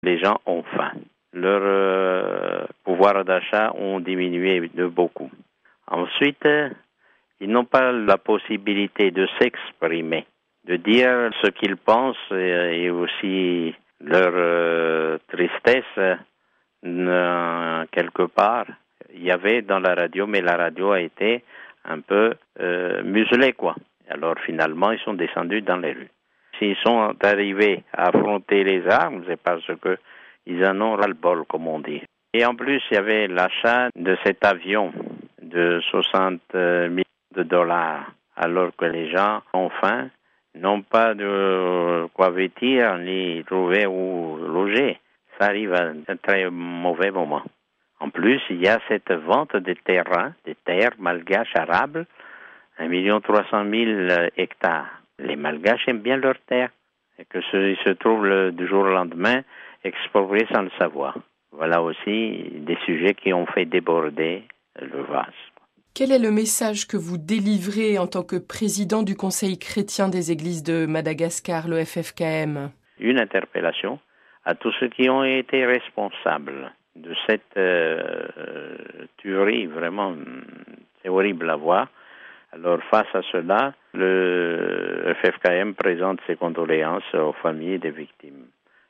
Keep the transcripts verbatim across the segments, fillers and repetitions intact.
les gens ont faim. Leur euh, pouvoir d'achat ont diminué de beaucoup. Ensuite, euh, ils n'ont pas la possibilité de s'exprimer, de dire ce qu'ils pensent et, et aussi leur euh, tristesse euh, quelque part. Il y avait dans la radio, mais la radio a été un peu euh, muselée, quoi. Alors finalement, ils sont descendus dans les rues. S'ils sont arrivés à affronter les armes, c'est parce que ils en ont ras-le-bol, comme on dit. Et en plus, il y avait l'achat de cet avion de soixante millions de dollars, alors que les gens ont faim, n'ont pas de quoi vêtir, ni trouver où loger. Ça arrive à un très mauvais moment. En plus, il y a cette vente des terrains, des terres malgaches arables, un million trois cent mille hectares. Les Malgaches aiment bien leurs terres et que ce, ils se trouvent le, du jour au lendemain expropriés sans le savoir. Voilà aussi des sujets qui ont fait déborder le vase. Quel est le message que vous délivrez en tant que président du Conseil chrétien des églises de Madagascar, le F F K M? Une interpellation à tous ceux qui ont été responsables de cette euh, tuerie. Vraiment, c'est horrible à voir. Alors, face à cela, le F F K M présente ses condoléances aux familles des victimes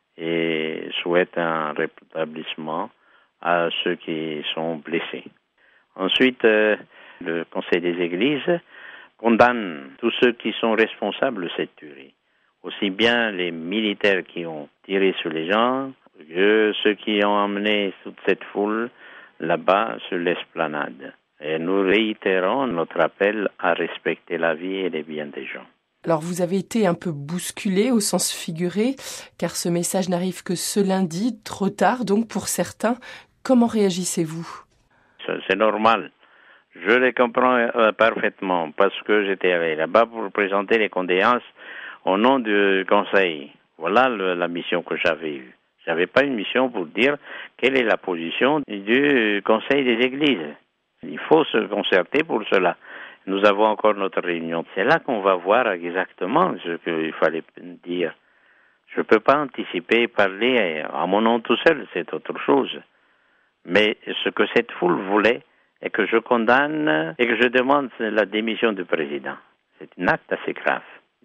et souhaite un rétablissement à ceux qui sont blessés. Ensuite, euh, le Conseil des Églises condamne tous ceux qui sont responsables de cette tuerie, aussi bien les militaires qui ont tiré sur les gens que ceux qui ont emmené toute cette foule là-bas sur l'esplanade. Et nous réitérons notre appel à respecter la vie et les biens des gens. Alors vous avez été un peu bousculé au sens figuré, car ce message n'arrive que ce lundi, trop tard donc pour certains. Comment réagissez-vous? C'est normal. Je les comprends euh, parfaitement parce que j'étais allé là-bas pour présenter les condoléances au nom du Conseil. Voilà le, la mission que j'avais eue. J'avais pas une mission pour dire quelle est la position du Conseil des Églises. Il faut se concerter pour cela. Nous avons encore notre réunion. C'est là qu'on va voir exactement ce qu'il fallait dire. Je ne peux pas anticiper et parler à mon nom tout seul, c'est autre chose. Mais ce que cette foule voulait est que je condamne et que je demande la démission du président. C'est un acte assez grave.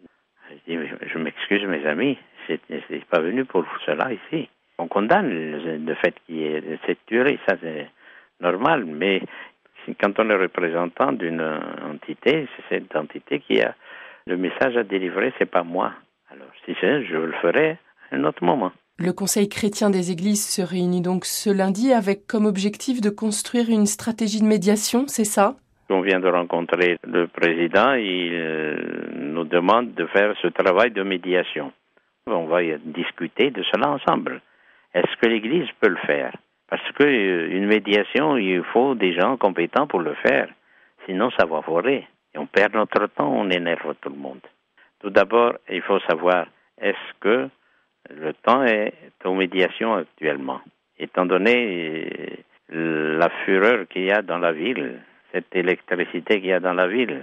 Je, dis, je m'excuse mes amis, c'est, c'est pas venu pour cela ici. On condamne le, le fait qu'il y ait cette tuerie, ça c'est normal, mais quand on est représentant d'une entité, c'est cette entité qui a le message à délivrer, c'est pas moi. Alors si c'est, je le ferai à un autre moment. Le Conseil chrétien des Églises se réunit donc ce lundi avec comme objectif de construire une stratégie de médiation, c'est ça? On vient de rencontrer le président, il nous demande de faire ce travail de médiation. On va discuter de cela ensemble. Est-ce que l'Église peut le faire? Parce qu'une médiation, il faut des gens compétents pour le faire. Sinon, ça va foirer. Et on perd notre temps, on énerve tout le monde. Tout d'abord, il faut savoir, est-ce que le temps est aux médiations actuellement? Étant donné la fureur qu'il y a dans la ville, cette électricité qu'il y a dans la ville,